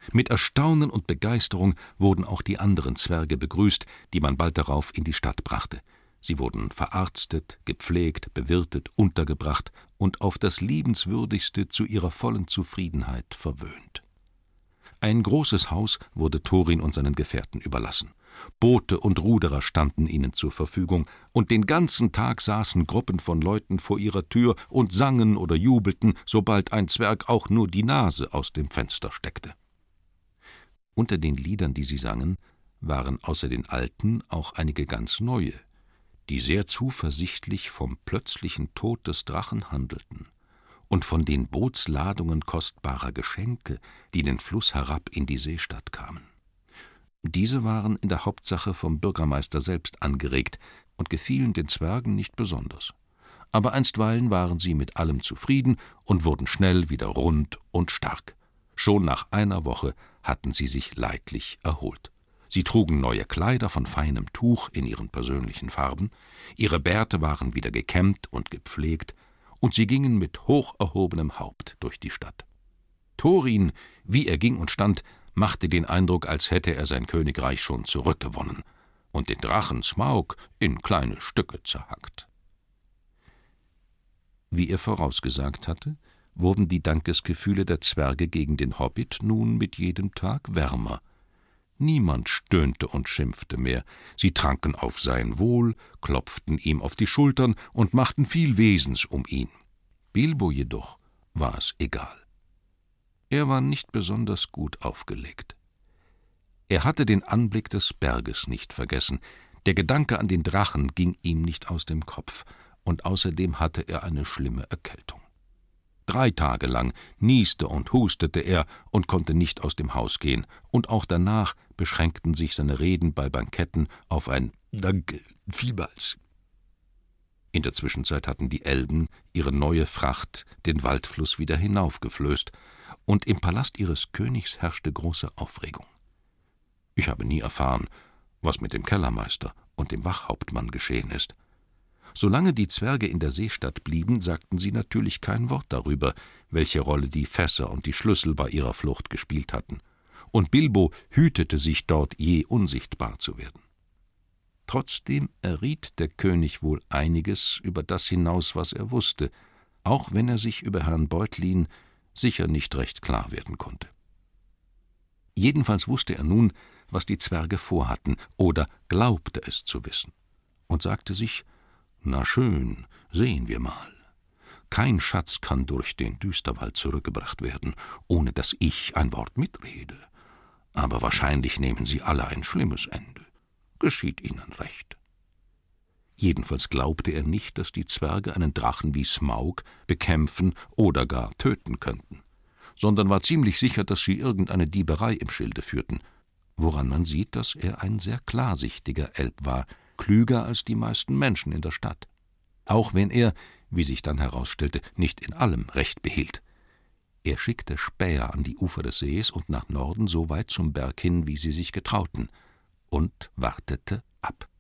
Mit Erstaunen und Begeisterung wurden auch die anderen Zwerge begrüßt, die man bald darauf in die Stadt brachte. Sie wurden verarztet, gepflegt, bewirtet, untergebracht und auf das Liebenswürdigste zu ihrer vollen Zufriedenheit verwöhnt. Ein großes Haus wurde Thorin und seinen Gefährten überlassen. Boote und Ruderer standen ihnen zur Verfügung, und den ganzen Tag saßen Gruppen von Leuten vor ihrer Tür und sangen oder jubelten, sobald ein Zwerg auch nur die Nase aus dem Fenster steckte. Unter den Liedern, die sie sangen, waren außer den alten auch einige ganz neue, die sehr zuversichtlich vom plötzlichen Tod des Drachen handelten und von den Bootsladungen kostbarer Geschenke, die den Fluss herab in die Seestadt kamen. Diese waren in der Hauptsache vom Bürgermeister selbst angeregt und gefielen den Zwergen nicht besonders. Aber einstweilen waren sie mit allem zufrieden und wurden schnell wieder rund und stark. Schon nach einer Woche hatten sie sich leidlich erholt. Sie trugen neue Kleider von feinem Tuch in ihren persönlichen Farben, ihre Bärte waren wieder gekämmt und gepflegt, und sie gingen mit hoch erhobenem Haupt durch die Stadt. Thorin, wie er ging und stand, machte den Eindruck, als hätte er sein Königreich schon zurückgewonnen und den Drachen Smaug in kleine Stücke zerhackt. Wie er vorausgesagt hatte, wurden die Dankesgefühle der Zwerge gegen den Hobbit nun mit jedem Tag wärmer. Niemand stöhnte und schimpfte mehr, sie tranken auf sein Wohl, klopften ihm auf die Schultern und machten viel Wesens um ihn. Bilbo jedoch war es egal. Er war nicht besonders gut aufgelegt. Er hatte den Anblick des Berges nicht vergessen, der Gedanke an den Drachen ging ihm nicht aus dem Kopf, und außerdem hatte er eine schlimme Erkältung. 3 Tage lang nieste und hustete er und konnte nicht aus dem Haus gehen, und auch danach beschränkten sich seine Reden bei Banketten auf ein »Danke, vielmals«. In der Zwischenzeit hatten die Elben ihre neue Fracht den Waldfluss wieder hinaufgeflößt, und im Palast ihres Königs herrschte große Aufregung. Ich habe nie erfahren, was mit dem Kellermeister und dem Wachhauptmann geschehen ist. Solange die Zwerge in der Seestadt blieben, sagten sie natürlich kein Wort darüber, welche Rolle die Fässer und die Schlüssel bei ihrer Flucht gespielt hatten, und Bilbo hütete sich dort je unsichtbar zu werden. Trotzdem erriet der König wohl einiges über das hinaus, was er wusste, auch wenn er sich über Herrn Beutlin sicher nicht recht klar werden konnte. Jedenfalls wusste er nun, was die Zwerge vorhatten, oder glaubte es zu wissen, und sagte sich: »Na schön, sehen wir mal. Kein Schatz kann durch den Düsterwald zurückgebracht werden, ohne dass ich ein Wort mitrede. Aber wahrscheinlich nehmen sie alle ein schlimmes Ende. Geschieht ihnen recht.« Jedenfalls glaubte er nicht, dass die Zwerge einen Drachen wie Smaug bekämpfen oder gar töten könnten, sondern war ziemlich sicher, dass sie irgendeine Dieberei im Schilde führten, woran man sieht, dass er ein sehr klarsichtiger Elb war, klüger als die meisten Menschen in der Stadt, auch wenn er, wie sich dann herausstellte, nicht in allem Recht behielt. Er schickte Späher an die Ufer des Sees und nach Norden so weit zum Berg hin, wie sie sich getrauten, und wartete ab.